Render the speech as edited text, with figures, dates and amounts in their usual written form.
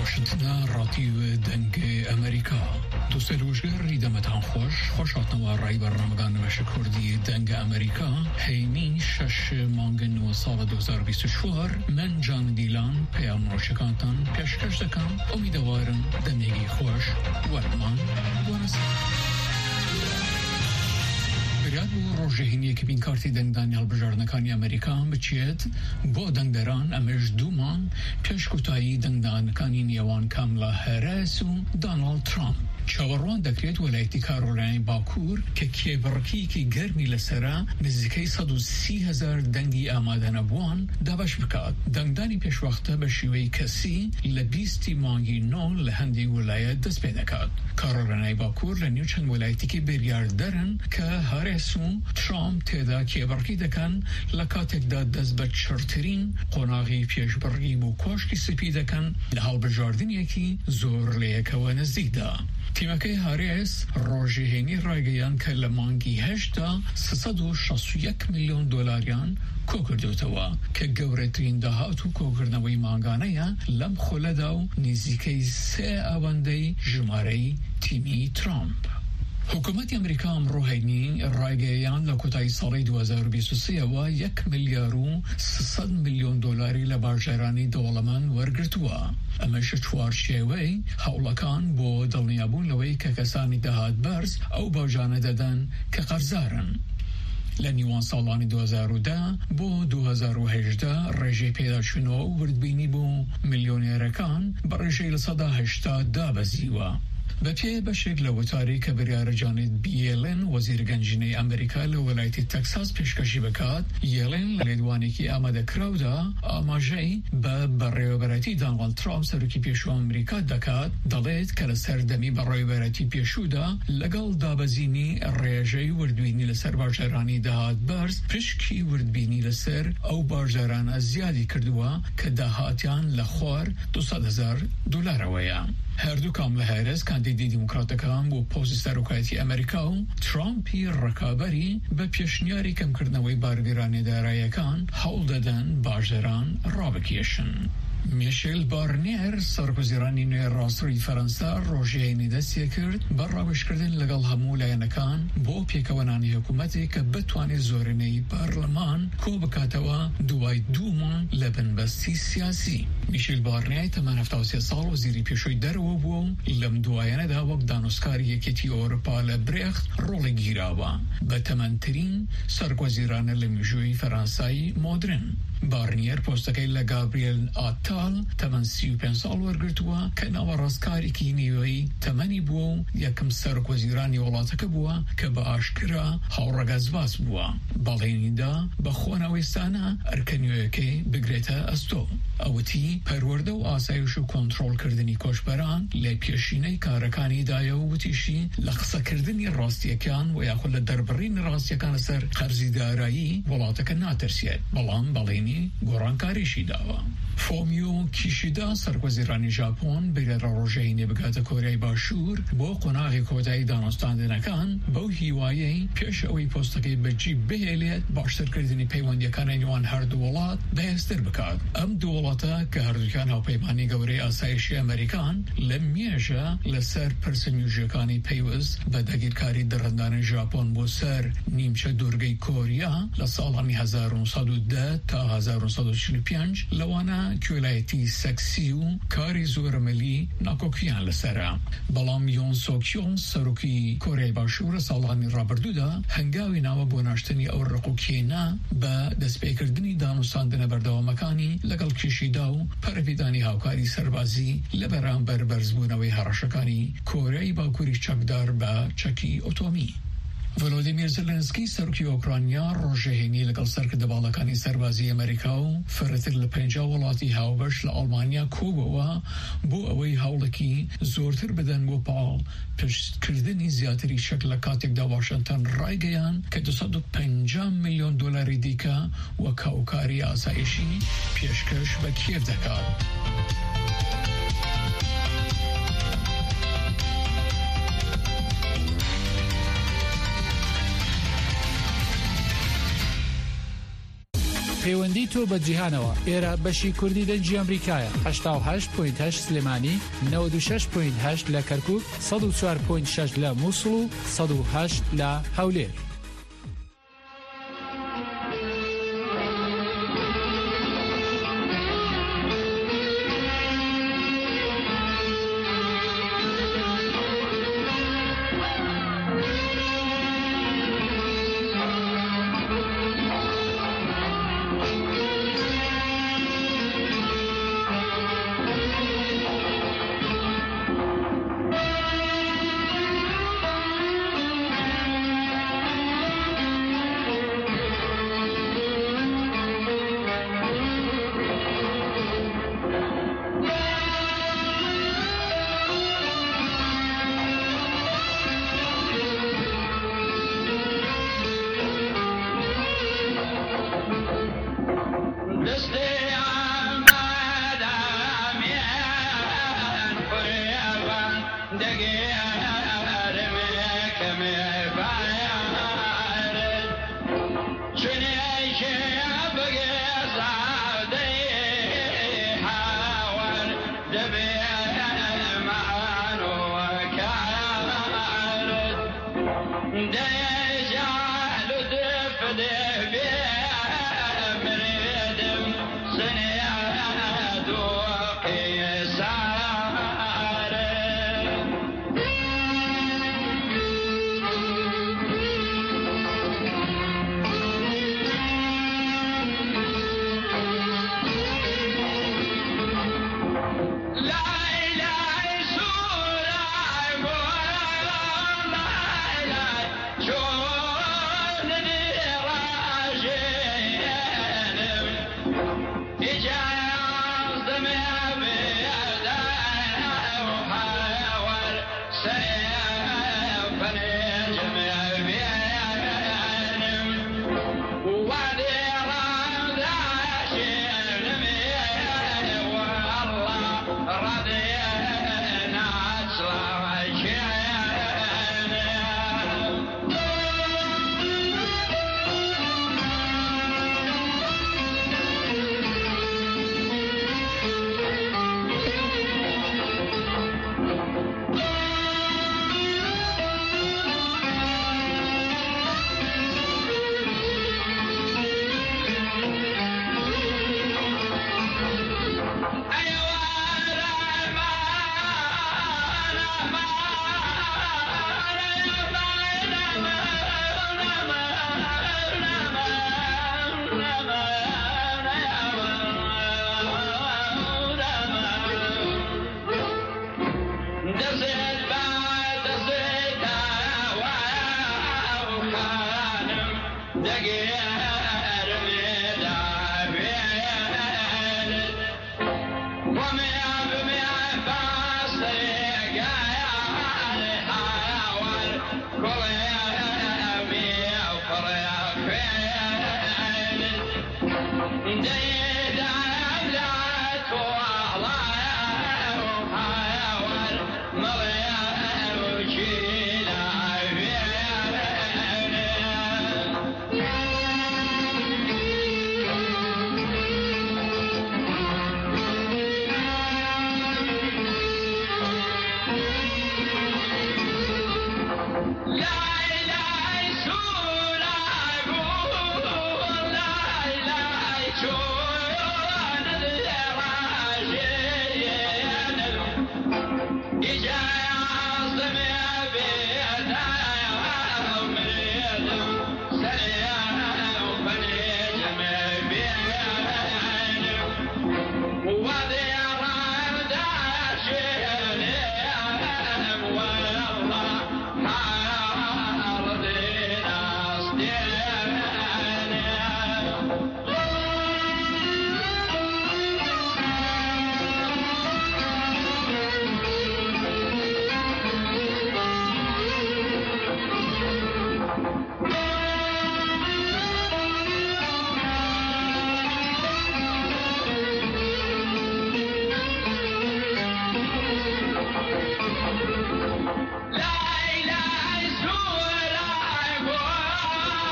واشنطن رادیو دنگ امریکا دوست روزگار ریدمتان خوش هاتنوا رای برنامگان نوش کردی دنگ امریکا هیمی 6 مانگ 9 سال 2024 من جان دیلان پیام روشکانتان پیشکش دکم امیدوارم دنگی خوش ورمان ورسید بریاد بو روژهینی که بین کارتی دنگ دانیال بجارنکانی امریکان بچید با دنگدران امش دومان پیش کتایی دنگ دانکانی نیوان کاملا هریس و دانالد ترامپ چاوروان دکریت ولایتی کارولینای باکور که کیبرکی که گرمی لسرا نزدیکی 130,000 دنگی آماده نبوان دابش بکاد. دنگدانی پیش وقته به شیوه کسی لبیستی مانگی نو لهندی ولایت دست پیدا کرد. کارولینای باکور لنیو چند ولایتی که بریارد دارن که هریسون ترامپ تدا کیبرکی دکن لکاتک داد دست به چرترین قناغی پیش برگی بو کوشکی سپی دکن لحال بجاردن یکی زور لیکه و نزدیک دا. تیمکی هریس روژهینی رایگیان که لمانگی 361 میلیون دلاریان کوکردوتوا که گورترین دهاتو کوکردنوی مانگانه لم خلداو نزدیکی 3 آونده جماره تیمی ترامپ. حکومت امریکا امروهینی رایگیان لکوتای سال 2023 و 1,300 میلیون دلاری لبارجرانی دولمان ورگرتوا. امش چوار شیوی حولکان با دلنیابون لوی که کسانی دهات برز او باجانه دادن که قرضارن. لنیوان سالانی 2010 با 2018 رژه پیدا شنو وردبینی بو میلیونیرکان بر رژه ل180 دابزیوا. بچه بشک لوتاری که بریار جانید بیلن وزیر گنجینه امریکا لولایت تکساس پیشکشی بکات یلن لیدوانی که آمده کراودا آماجی با برایبرتی دانالد ترامپ سرکی پیشو امریکا دکات دلید که لسر دمی برایبرتی پیشو دا لگل دابزینی ریجه وردبینی لسر بارجرانی دهات برز پشکی وردبینی لسر او بارجران از زیادی کردوا که دهاتیان لخوار 200,000 دلار ویا. هر دو کامل هریس کاندیدی دموکراتکان و پوزی سروکایتی امریکا و ترامپی رکابری به پیشنیاری کم کردنوی بارگیرانی دارایکان حول دادن بارجران رابکیشن. میشل بارنیر سرکوزیرانی نوی راستری فرانسه روژهینی دستی کرد بر راوش کردن لگل همو لینکان با پیکوانانی حکومتی که بتوانی زورینی پارلمان کو بکاتوا دوای دومان لبن بستی سیاسی. میشل بارنیر 73 سال وزیری پیشوی درو بو لم دوایانه دا وقت دانوسکاری یکیتی اروپا لبرخت رول گیراوا به تمنترین سرکوزیران لمیجوی فرانسایی مدرن. بارنیر پوستکی لگابریل آتال 35 سال ورگرتوا که نواراسکاری که نیوی تمنی بو یکم سرکوزیرانی ولاتک بوا که با آشکرا حورگزواز بوا. بالینی دا بخوانویستانه ارکنیوی که بگریتا استو. اوتی پرورده و آسایش و کنترل کردنی کشبران لیپیشینه کارکانی دایو و تیشی لخصه کردنی راستیکان و یاخل دربرین راستیکان سر قرضی دارایی ولاتک ناترسید. بالینی گورانکاریشی داوا. فومیو کیشیدا سرکوزیرانی ژاپن بر روژهینی بگات کره باشور با قناغی کودای دانستاندنکان با هیوایی پیش اوی پستکی بجی بهلیت باشتر کردنی پیوندیکان نیوان هر دولت بهستر بکاد. ام دولتا که هر دوکان ها پیمانی گوری آسایشی امریکان لمیجا لسر پرسمیوژکانی پیوز بدگیرکاری درندان ژاپن بو سر نیمچه دورگی کوریا لسالانی 1910 تا 1945 لوانا کولایتی سکسی و کاری زورملی ناکوکیان لسرا. بلام یون سوکیون سروکی کره باشور سالانی رابردودا هنگاوی ناو بوناشتنی او رقوکینا با دست پیکردنی دانوستاندن بردوامکانی لگل کشیدا و پرویدانی هاوکاری سربازی لبران برزبونوی هرشکانی کره باکوری چکدار با چکی اتومی. ولودیمیر زلنسکی سرکی اوکراینیا روژهینی لگل سرک دبالکانی سربازی امریکا و فرتر لپنجا ولاتی هاوبش لآلمانیا کوبوا بو اوی هاولکی زورتر بدن بو پال پشت کردنی زیادری شکل کاتک دا واشنطن رایگیان که 250 میلیون دلاری دیکا و کاوکاری آسایشی پیشکش به کیف دکاد. پەیوەندی تۆ بە جیهانەوە ئێرە بەشی کوردی دەنجی ئەمریکایە 88.8 سلێمانی 96.8 لە کەرکوک 104.6 لە مووسڵ و 108 لە هەولێر. Yeah.